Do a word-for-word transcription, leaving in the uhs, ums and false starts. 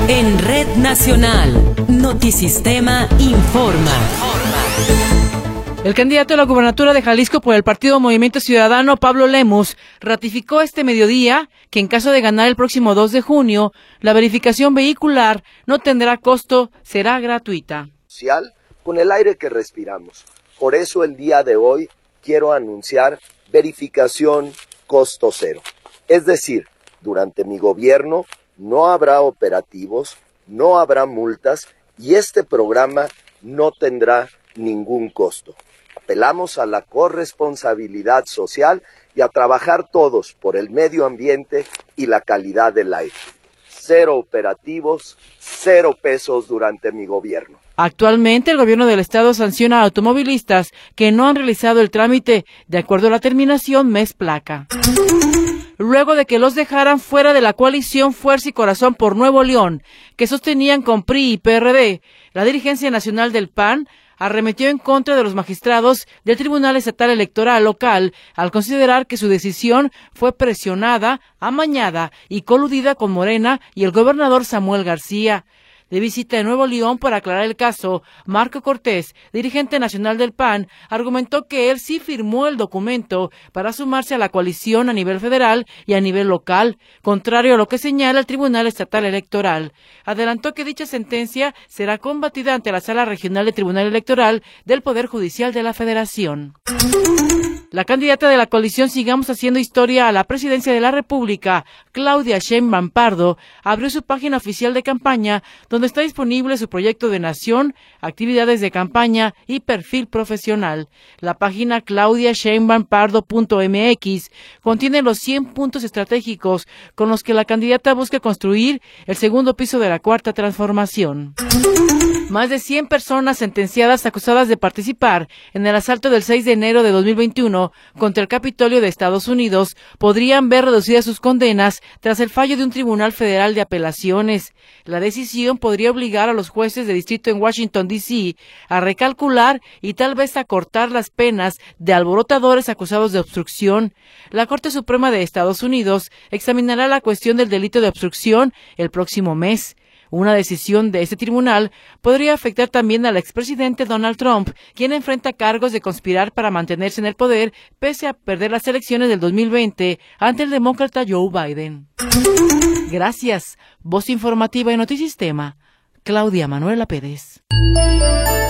En Red Nacional, Notisistema informa. El candidato a la gubernatura de Jalisco por el partido Movimiento Ciudadano, Pablo Lemus, ratificó este mediodía que en caso de ganar el próximo dos de junio, la verificación vehicular no tendrá costo, será gratuita. Con el aire que respiramos. Por eso el día de hoy quiero anunciar verificación costo cero. Es decir, durante mi gobierno no habrá operativos, no habrá multas y este programa no tendrá ningún costo. Apelamos a la corresponsabilidad social y a trabajar todos por el medio ambiente y la calidad del aire. Cero operativos, cero pesos durante mi gobierno. Actualmente, el gobierno del estado sanciona a automovilistas que no han realizado el trámite de acuerdo a la terminación mes placa. Luego de que los dejaran fuera de la coalición Fuerza y Corazón por Nuevo León, que sostenían con P R I y P R D, la dirigencia nacional del P A N arremetió en contra de los magistrados del Tribunal Estatal Electoral Local al considerar que su decisión fue presionada, amañada y coludida con Morena y el gobernador Samuel García. De visita en Nuevo León para aclarar el caso, Marco Cortés, dirigente nacional del P A N, argumentó que él sí firmó el documento para sumarse a la coalición a nivel federal y a nivel local, contrario a lo que señala el Tribunal Estatal Electoral. Adelantó que dicha sentencia será combatida ante la Sala Regional del Tribunal Electoral del Poder Judicial de la Federación. La candidata de la coalición Sigamos Haciendo Historia a la presidencia de la República, Claudia Sheinbaum Pardo, abrió su página oficial de campaña, donde está disponible su proyecto de nación, actividades de campaña y perfil profesional. La página claudia sheinbaum pardo punto m x contiene los cien puntos estratégicos con los que la candidata busca construir el segundo piso de la Cuarta Transformación. Más de cien personas sentenciadas acusadas de participar en el asalto del seis de enero de dos mil veintiuno contra el Capitolio de Estados Unidos podrían ver reducidas sus condenas tras el fallo de un tribunal federal de apelaciones. La decisión podría obligar a los jueces de distrito en Washington, D C a recalcular y tal vez acortar las penas de alborotadores acusados de obstrucción. La Corte Suprema de Estados Unidos examinará la cuestión del delito de obstrucción el próximo mes. Una decisión de este tribunal podría afectar también al expresidente Donald Trump, quien enfrenta cargos de conspirar para mantenerse en el poder pese a perder las elecciones del dos mil veinte ante el demócrata Joe Biden. Gracias. Voz informativa y Notisistema, Claudia Manuela Pérez.